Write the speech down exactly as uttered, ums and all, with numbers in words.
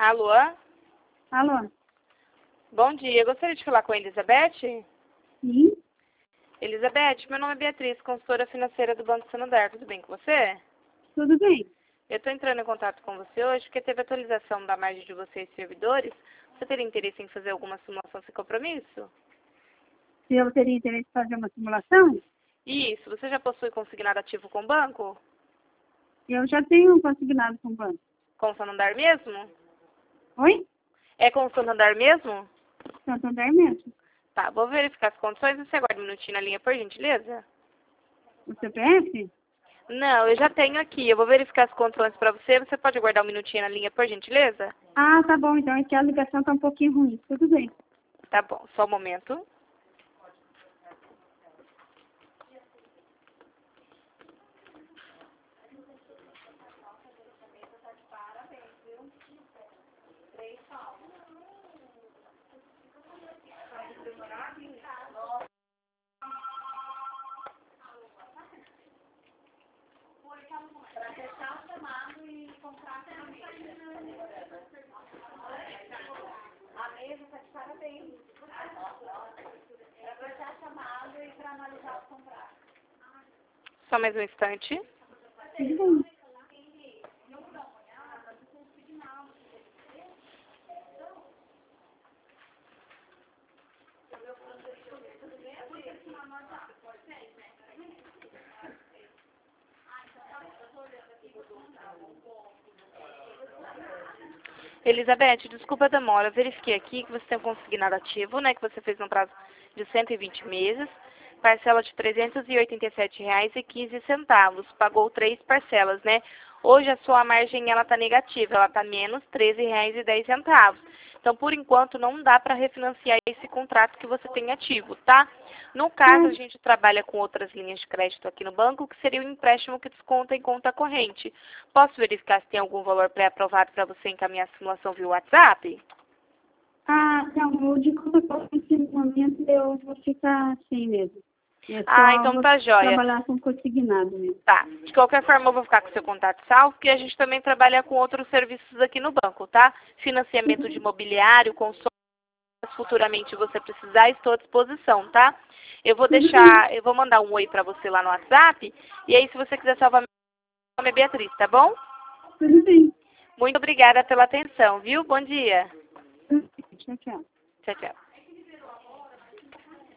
Alô? Alô? Bom dia, eu gostaria de falar com a Elizabeth. Sim? Elizabeth, meu nome é Beatriz, consultora financeira do Banco Santander. Tudo bem com você? Tudo bem? Eu estou entrando em contato com você hoje porque teve atualização da margem de vocês servidores. Você teria interesse em fazer alguma simulação sem compromisso? Se eu teria interesse em fazer uma simulação, Isso, você já possui consignado ativo com o banco? eu já tenho um consignado com o banco. Com o Santander mesmo? Oi? É com o Santander mesmo? Santander mesmo. Tá, vou verificar as condições e você aguarda um minutinho na linha, por gentileza? O C P F? Não, eu já tenho aqui. Eu vou verificar as condições para você. Você pode aguardar um minutinho na linha, por gentileza? Ah, tá bom. Então é que a ligação tá um pouquinho ruim. Tudo bem. Tá bom, só um momento. Só mais um instante. Tudo bem. Elizabeth, desculpa a demora. Eu verifiquei aqui que você tem um consignado ativo, né? Que você fez no prazo de cento e vinte meses. Parcela de trezentos e oitenta e sete reais e quinze centavos. Pagou três parcelas, né? Hoje a sua margem ela está negativa, ela está menos treze reais e dez centavos. Então, por enquanto, não dá para refinanciar esse contrato que você tem ativo, tá? No caso, a gente trabalha com outras linhas de crédito aqui no banco, que seria o empréstimo que desconta em conta corrente. Posso verificar se tem algum valor pré-aprovado para você encaminhar a simulação via WhatsApp? Ah, não. O de conta corrente, nesse momento, eu vou ficar assim mesmo. Eu só Ah, então vou tá jóia. trabalhar com consignado mesmo. Tá. De qualquer forma, eu vou ficar com seu contato salvo, porque a gente também trabalha com outros serviços aqui no banco, tá? Financiamento de imobiliário, consórcio, futuramente você precisar, estou à disposição, tá? Eu vou deixar, eu vou mandar um oi pra você lá no WhatsApp, e aí se você quiser salvar, meu nome é Beatriz, tá bom? Tudo bem. Muito obrigada pela atenção, viu? Bom dia. Tchau, tchau. Tchau, tchau.